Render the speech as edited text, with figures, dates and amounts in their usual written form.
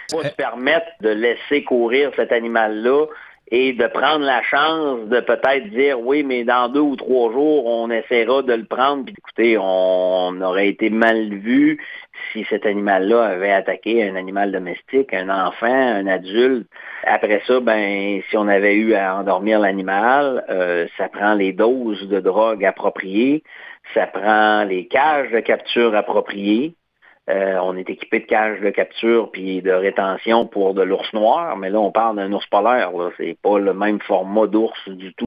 Pas se permettre de laisser courir cet animal-là et de prendre la chance de peut-être dire oui, mais dans 2 ou 3 jours, on essaiera de le prendre. Puis écoutez, on aurait été mal vu si cet animal-là avait attaqué un animal domestique, un enfant, un adulte. Après ça, ben, si on avait eu à endormir l'animal, ça prend les doses de drogue appropriées, ça prend les cages de capture appropriées. On est équipé de cages de capture puis de rétention pour de l'ours noir, mais là, on parle d'un ours polaire. Là. C'est pas le même format d'ours du tout.